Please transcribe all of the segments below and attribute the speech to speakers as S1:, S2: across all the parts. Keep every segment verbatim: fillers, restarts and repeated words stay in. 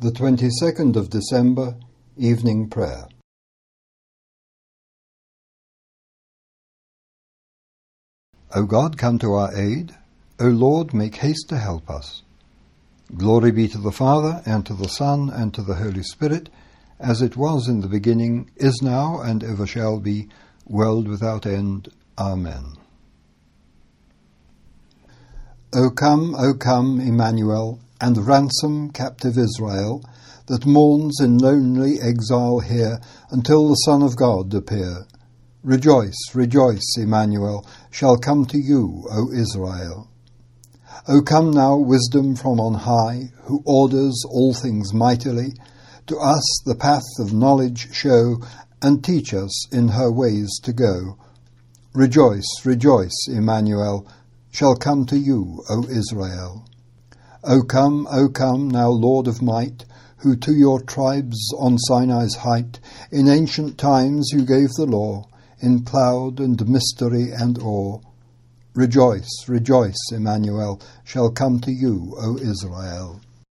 S1: The twenty-second of December, Evening Prayer. O God, come to our aid. O Lord, make haste to help us. Glory be to the Father, and to the Son, and to the Holy Spirit, as it was in the beginning, is now, and ever shall be, world without end. Amen. O come, O come, Emmanuel, and ransom captive Israel, that mourns in lonely exile here, until the Son of God appear. Rejoice, rejoice, Emmanuel, shall come to you, O Israel. O come now, wisdom from on high, who orders all things mightily, to us the path of knowledge show, and teach us in her ways to go. Rejoice, rejoice, Emmanuel, shall come to you, O Israel. O come, O come, now Lord of might, who to your tribes on Sinai's height, in ancient times you gave the law, in cloud and mystery and awe. Rejoice, rejoice, Emmanuel, shall come to you, O Israel.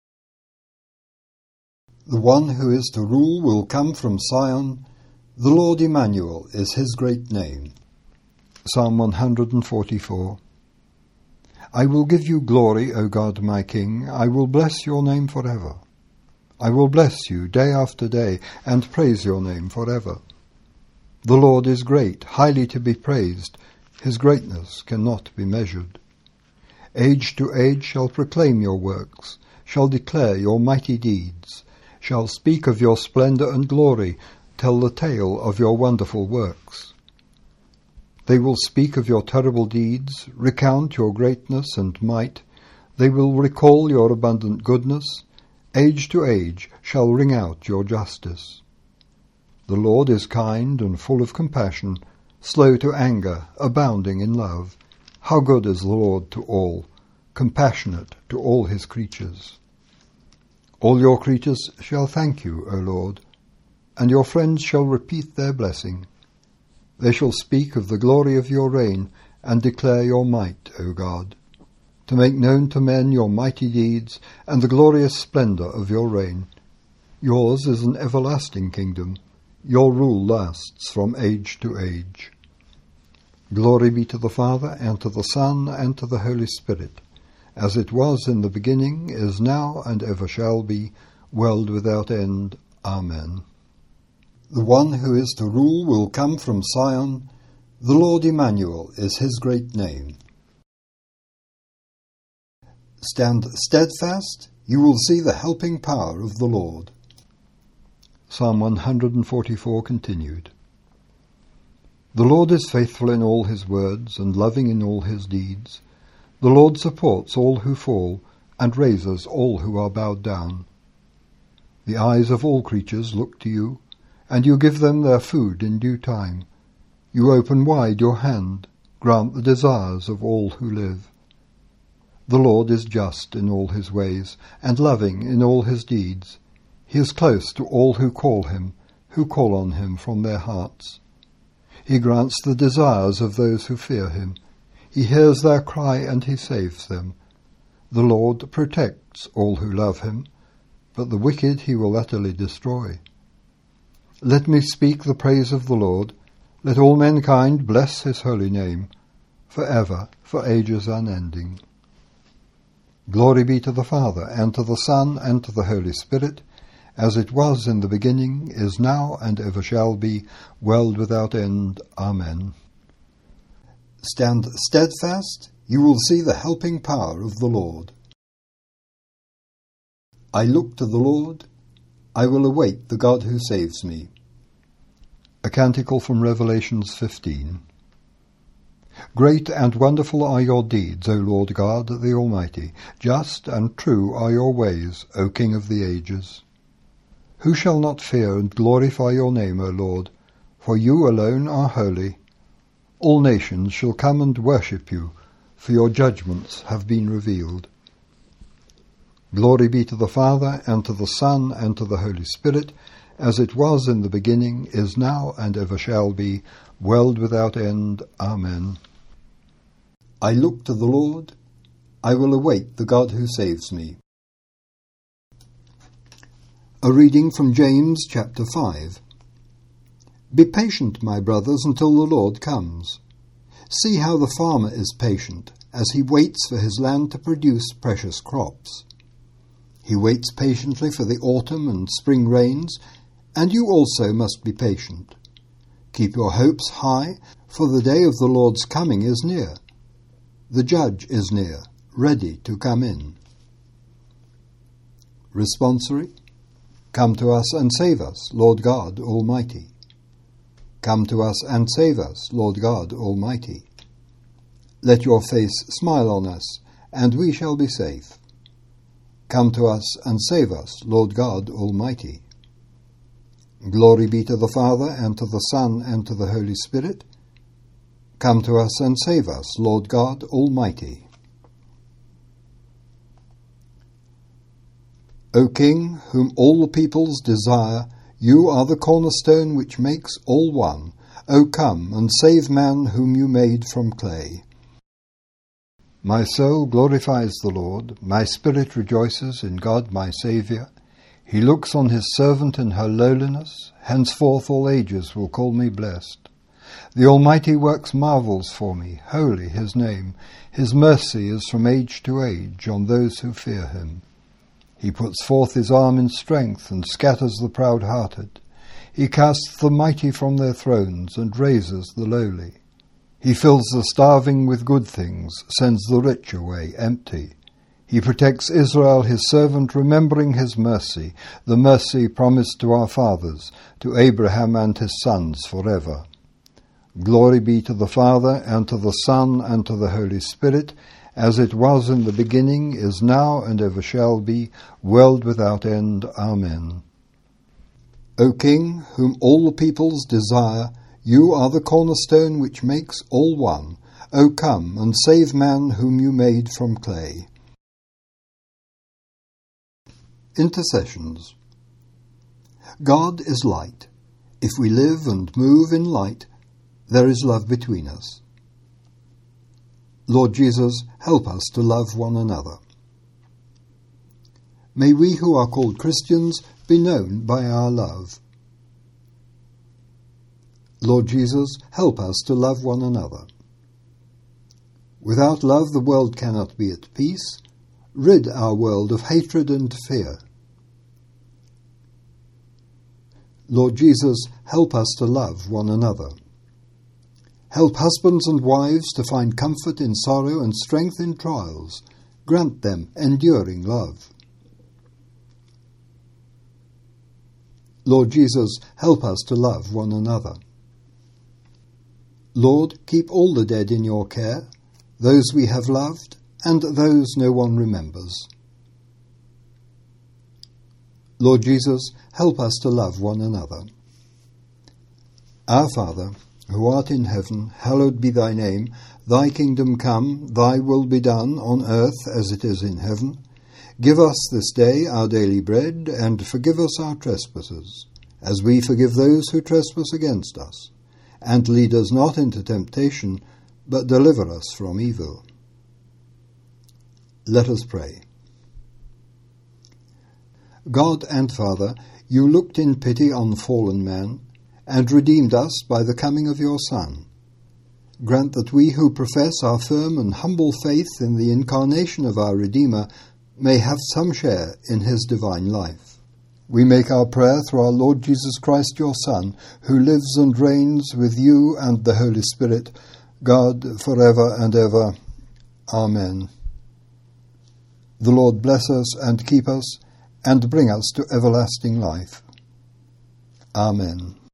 S1: The one who is to rule will come from Sion. The Lord Emmanuel is his great name. Psalm one hundred forty-four. I will give you glory, O God my King. I will bless your name forever. I will bless you day after day, and praise your name forever. The Lord is great, highly to be praised. His greatness cannot be measured. Age to age shall proclaim your works, shall declare your mighty deeds, shall speak of your splendour and glory, tell the tale of your wonderful works. They will speak of your terrible deeds, recount your greatness and might. They will recall your abundant goodness. Age to age shall ring out your justice. The Lord is kind and full of compassion, slow to anger, abounding in love. How good is the Lord to all, compassionate to all his creatures. All your creatures shall thank you, O Lord, and your friends shall repeat their blessing. They shall speak of the glory of your reign, and declare your might, O God, to make known to men your mighty deeds, and the glorious splendour of your reign. Yours is an everlasting kingdom. Your rule lasts from age to age. Glory be to the Father, and to the Son, and to the Holy Spirit, as it was in the beginning, is now, and ever shall be, world without end. Amen. The one who is to rule will come from Sion. The Lord Emmanuel is his great name. Stand steadfast, you will see the helping power of the Lord. Psalm one hundred forty-four continued. The Lord is faithful in all his words, and loving in all his deeds. The Lord supports all who fall, and raises all who are bowed down. The eyes of all creatures look to you, and you give them their food in due time. You open wide your hand, grant the desires of all who live. The Lord is just in all his ways, and loving in all his deeds. He is close to all who call him, who call on him from their hearts. He grants the desires of those who fear him. He hears their cry, and he saves them. The Lord protects all who love him, but the wicked he will utterly destroy. Let me speak the praise of the Lord. Let all mankind bless his holy name, for ever, for ages unending. Glory be to the Father, and to the Son, and to the Holy Spirit, as it was in the beginning, is now, and ever shall be, world without end. Amen. Stand steadfast, you will see the helping power of the Lord. I look to the Lord. I will await the God who saves me. A canticle from Revelations fifteen. Great and wonderful are your deeds, O Lord God, the Almighty. Just and true are your ways, O King of the ages. Who shall not fear and glorify your name, O Lord? For you alone are holy. All nations shall come and worship you, for your judgments have been revealed. Glory be to the Father, and to the Son, and to the Holy Spirit, as it was in the beginning, is now, and ever shall be, world without end. Amen. I look to the Lord. I will await the God who saves me. A reading from James chapter five. Be patient, my brothers, until the Lord comes. See how the farmer is patient, as he waits for his land to produce precious crops. He waits patiently for the autumn and spring rains, and you also must be patient. Keep your hopes high, for the day of the Lord's coming is near. The judge is near, ready to come in. Responsory. Come to us and save us, Lord God Almighty. Come to us and save us, Lord God Almighty. Let your face smile on us, and we shall be safe. Come to us and save us, Lord God Almighty. Glory be to the Father, and to the Son, and to the Holy Spirit. Come to us and save us, Lord God Almighty. O King, whom all the peoples desire, you are the cornerstone which makes all one. O come and save man whom you made from clay. My soul glorifies the Lord, my spirit rejoices in God my Saviour. He looks on his servant in her lowliness, henceforth all ages will call me blessed. The Almighty works marvels for me, holy his name. His mercy is from age to age on those who fear him. He puts forth his arm in strength and scatters the proud-hearted. He casts the mighty from their thrones and raises the lowly. He fills the starving with good things, sends the rich away empty. He protects Israel his servant, remembering his mercy, the mercy promised to our fathers, to Abraham and his sons forever. Glory be to the Father, and to the Son, and to the Holy Spirit, as it was in the beginning, is now, and ever shall be, world without end. Amen. O King, whom all the peoples desire, you are the cornerstone which makes all one. O come and save man whom you made from clay. Intercessions. God is light. If we live and move in light, there is love between us. Lord Jesus, help us to love one another. May we who are called Christians be known by our love. Lord Jesus, help us to love one another. Without love the world cannot be at peace. Rid our world of hatred and fear. Lord Jesus, help us to love one another. Help husbands and wives to find comfort in sorrow and strength in trials. Grant them enduring love. Lord Jesus, help us to love one another. Lord, keep all the dead in your care, those we have loved and those no one remembers. Lord Jesus, help us to love one another. Our Father, who art in heaven, hallowed be thy name. Thy kingdom come, thy will be done on earth as it is in heaven. Give us this day our daily bread, and forgive us our trespasses, as we forgive those who trespass against us. And lead us not into temptation, but deliver us from evil. Let us pray. God and Father, you looked in pity on fallen man, and redeemed us by the coming of your Son. Grant that we who profess our firm and humble faith in the incarnation of our Redeemer may have some share in his divine life. We make our prayer through our Lord Jesus Christ, your Son, who lives and reigns with you and the Holy Spirit, God, forever and ever. Amen. The Lord bless us and keep us, and bring us to everlasting life. Amen.